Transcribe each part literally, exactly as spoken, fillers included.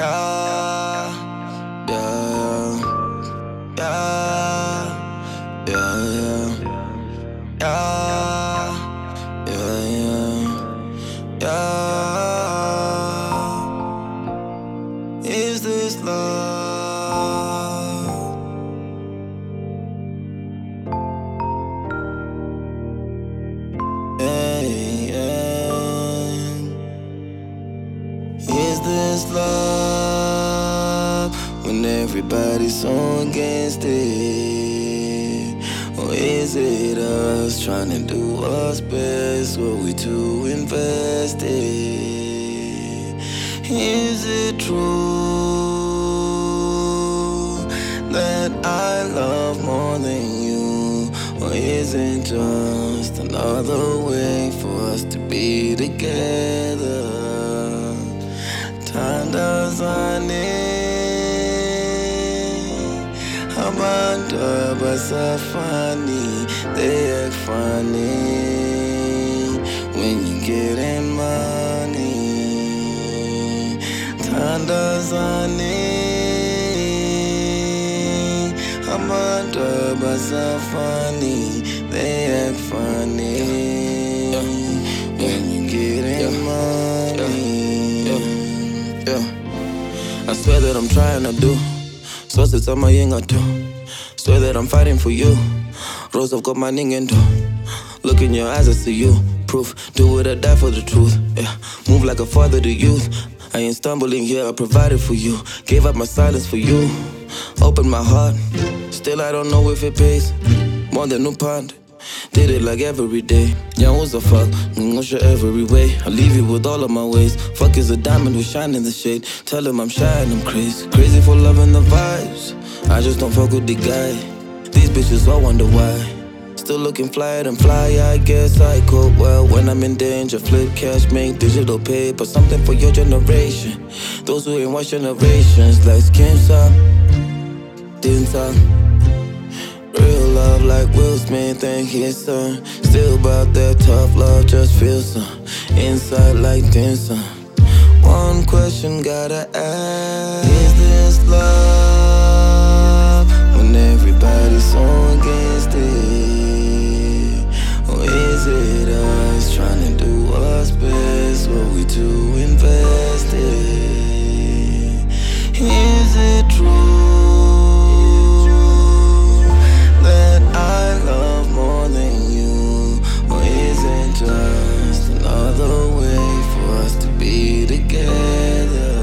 Yeah, yeah, yeah, yeah, yeah, yeah, yeah, yeah. Is this love? Yeah, yeah. Is this love when everybody's so against it? Or is it us trying to do what's best? Were we too invested? Is it true that I love more than you? Or is it just another way for us to be together? Tandazane Abantu basafani, they act funny when you getting money. Tandazane Abantu basafani, they act funny when you getting money. Yeah. I swear that I'm trying to do so it's on my yinga too. Swear that I'm fighting for you. Rose, I've got my ning into. Look in your eyes, I see you. Proof, do it or die for the truth. Yeah, move like a father to youth. I ain't stumbling here, I provided for you. Gave up my silence for you. Opened my heart. Still I don't know if it pays. More than no pond. Did it like every day. Yeah, what's the fuck? Ngosha every way. I'll leave you with all of my ways. Fuck is a diamond, we shine in the shade. Tell him I'm shy and I'm crazy. Crazy for loving the vibes. I just don't fuck with the guy. These bitches all wonder why. Still looking fly and fly, I guess I cope well when I'm in danger. Flip cash, make digital paper. Something for your generation. Those who ain't watch generations. Like skin some, din some. Real love like Will Smith and his son. Still about that tough love, just feel some. Inside like dancing. One question gotta ask. Is this love when everybody's so against it? Or is it us trying to do what's best? Were we too invested? Is it true that I love more than you? Or is it just another way for us to be together?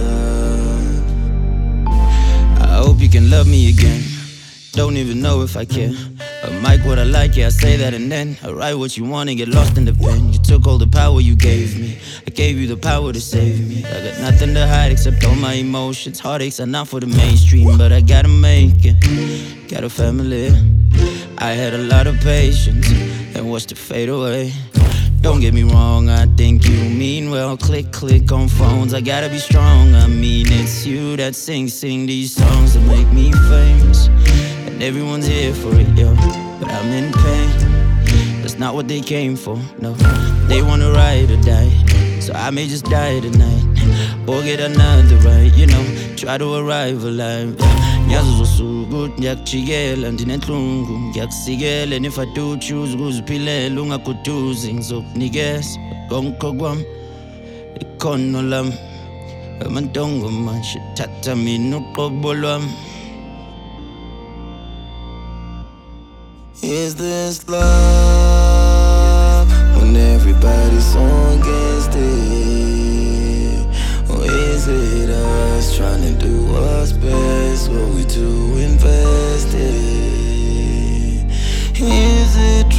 I hope you can love me again. Don't even know if I can. I mic what I like, yeah, I say that and then I write what you want and get lost in the pen. You took all the power you gave me. I gave you the power to save me. I got nothing to hide except all my emotions. Heartaches are not for the mainstream, but I gotta make it. Got a family. I had a lot of patience and watched it fade away. Don't get me wrong, I think you mean well. Click, click on phones, I gotta be strong. I mean, it's you that sing, sing these songs that make me famous. And everyone's here for it, yo, but I'm in pain. That's not what they came for, no. They wanna ride or die, so I may just die tonight. Or get another ride, you know, try to arrive alive. Ngiyazi uzosuku ngiyakujikela ndinenhlungu ngiyakusikela, and if I do choose ukuziphilela ungaguduzi ngizokunikeza konke kwami ikhono lami amantongo manje thatha mina uqobo lwami. Is this love when everybody's so against it? Or is it us trying to do what's best? Were we too invested? Is it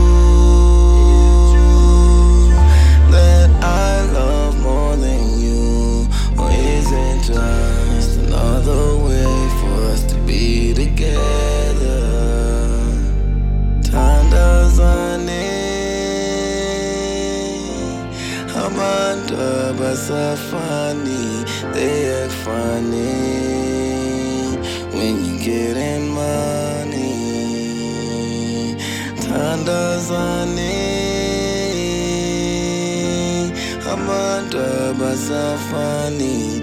true that I love more than you? Or is it just another way for us to be together? Tandazane Abantu basafani, they act funny when you getting money. Tandazane Abantu basafani,